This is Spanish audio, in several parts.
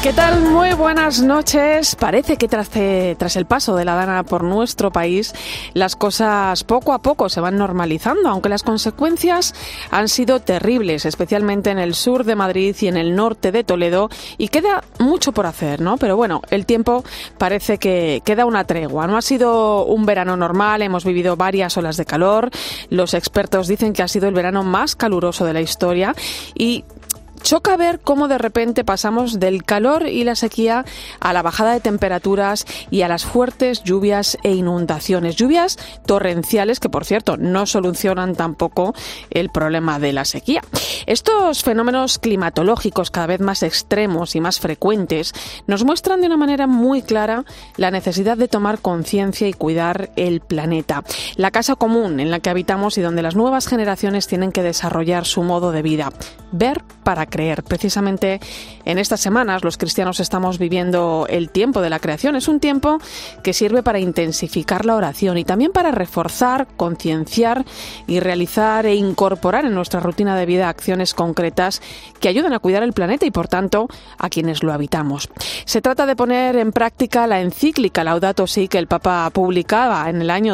¿Qué tal? Muy buenas noches. Parece que tras el paso de la Dana por nuestro país, las cosas poco a poco se van normalizando, aunque las consecuencias han sido terribles, especialmente en el sur de Madrid y en el norte de Toledo, y queda mucho por hacer, ¿no? Pero bueno, el tiempo parece que da una tregua. No ha sido un verano normal, hemos vivido varias olas de calor. Los expertos dicen que ha sido el verano más caluroso de la historia y choca ver cómo de repente pasamos del calor y la sequía a la bajada de temperaturas y a las fuertes lluvias e inundaciones. Lluvias torrenciales que, por cierto, no solucionan tampoco el problema de la sequía. Estos fenómenos climatológicos cada vez más extremos y más frecuentes nos muestran de una manera muy clara la necesidad de tomar conciencia y cuidar el planeta. La casa común en la que habitamos y donde las nuevas generaciones tienen que desarrollar su modo de vida. Ver para creer. Precisamente en estas semanas los cristianos estamos viviendo el tiempo de la creación. Es un tiempo que sirve para intensificar la oración y también para reforzar, concienciar y realizar e incorporar en nuestra rutina de vida acciones concretas que ayuden a cuidar el planeta y, por tanto, a quienes lo habitamos. Se trata de poner en práctica la encíclica Laudato Si que el Papa publicaba en el año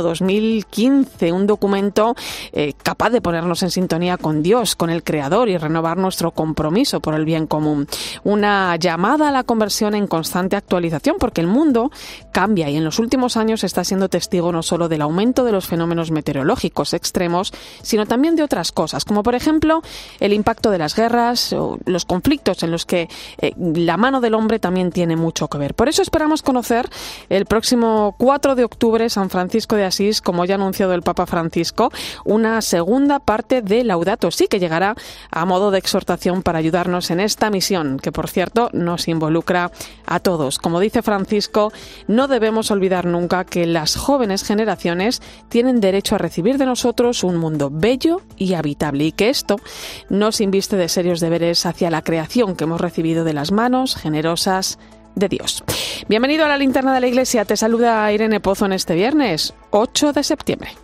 2015, un documento capaz de ponernos en sintonía con Dios, con el Creador y renovar nuestro compromiso por el bien común. Una llamada a la conversión en constante actualización, porque el mundo cambia y en los últimos años está siendo testigo no solo del aumento de los fenómenos meteorológicos extremos, sino también de otras cosas, como por ejemplo el impacto de las guerras o los conflictos en los que la mano del hombre también tiene mucho que ver. Por eso esperamos conocer el próximo 4 de octubre, San Francisco de Asís, como ya ha anunciado el Papa Francisco, una segunda parte de Laudato Si, que llegará a modo de exhortación para ayudarnos en esta misión, que por cierto nos involucra a todos. Como dice Francisco, no debemos olvidar nunca que las jóvenes generaciones tienen derecho a recibir de nosotros un mundo bello y habitable, y que esto nos inviste de serios deberes hacia la creación que hemos recibido de las manos generosas de Dios. Bienvenido a la Linterna de la Iglesia. Te saluda Irene Pozo en este viernes 8 de septiembre.